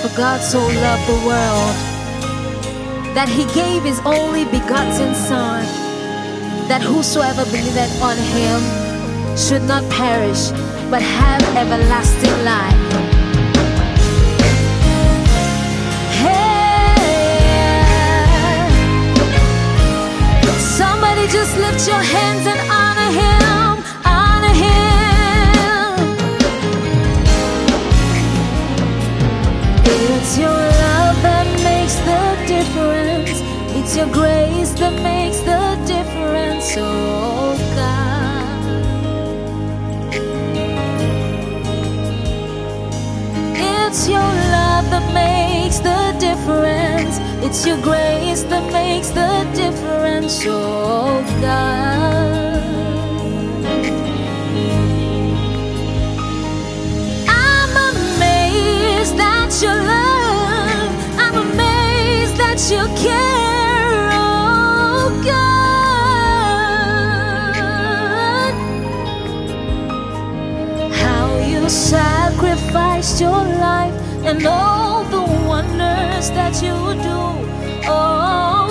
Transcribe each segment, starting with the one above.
For God so loved the world that he gave his only begotten Son, that whosoever believeth on him should not perish, but have everlasting life. Hey, somebody just lift your hands and honor him, honor him. It's your love that makes the difference. It's your grace that makes the difference, oh God. It's your love that makes the difference. It's your grace that makes the difference, oh God. I'm amazed at your love. I'm amazed at your care, oh God. How you sacrificed your life and all the wonders that you do, oh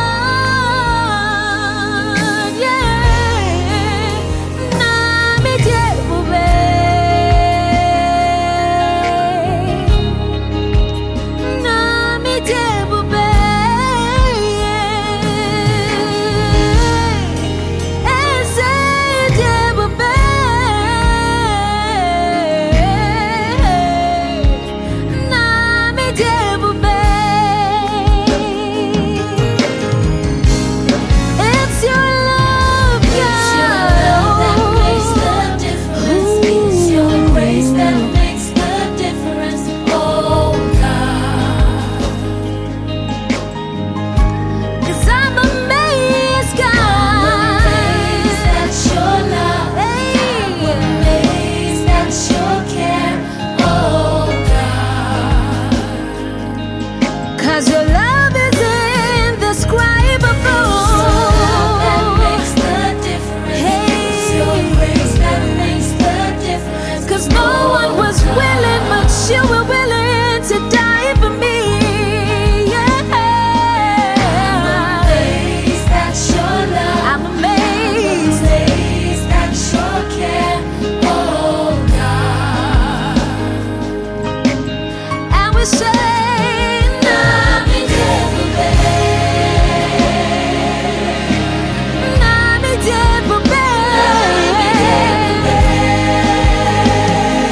God, yeah. Nami Jebube, Nami Jebube, Eze Jebube, Nami Jebube. It's your love, God. It's your grace that makes the difference, oh God. 'Cause I'm amazed, God. Amazed at your love, amazed at your care, oh God. 'Cause your love is indescribable. That makes the difference. It's your grace that makes the difference. 'Cause no one was willing, but you were willing to die for me. Yeah. Amazed at your love, I'm amazed. amazed at your care, oh God. And we say, Nami Jebube, Nami Jebube.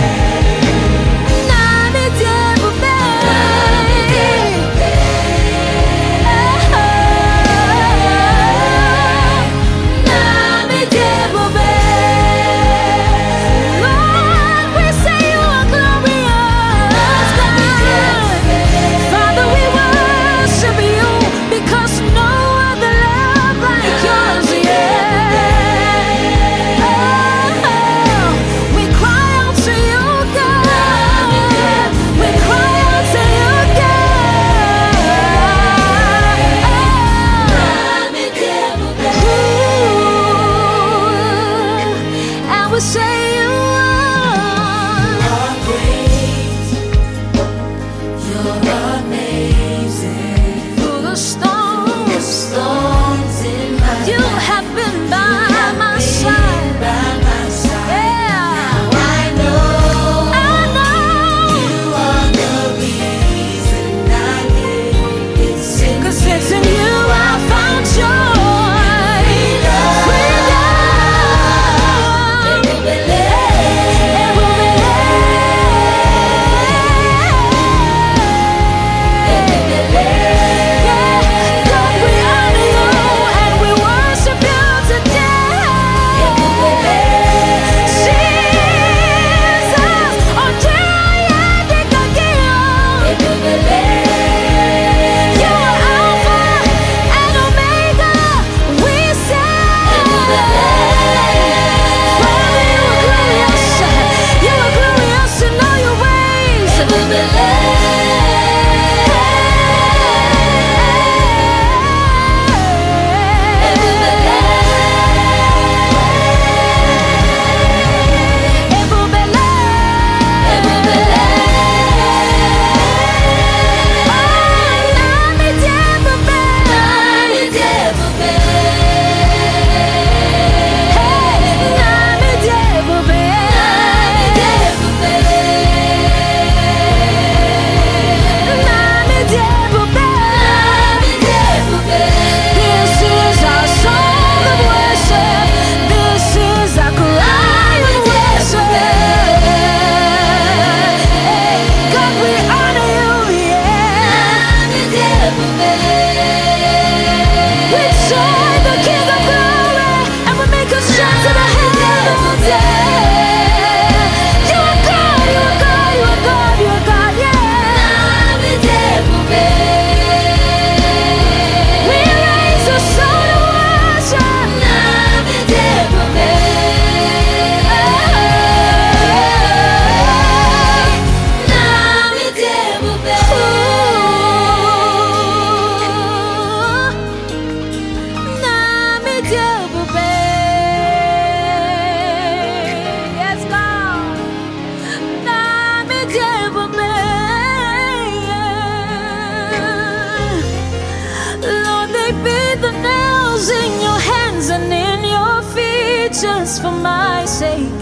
just for my sake.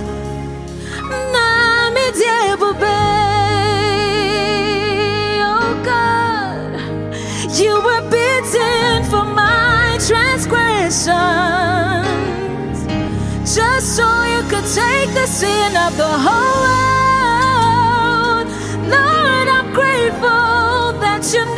Oh God, you were beaten for my transgressions, just so you could take the sin of the whole world. Lord, I'm grateful that you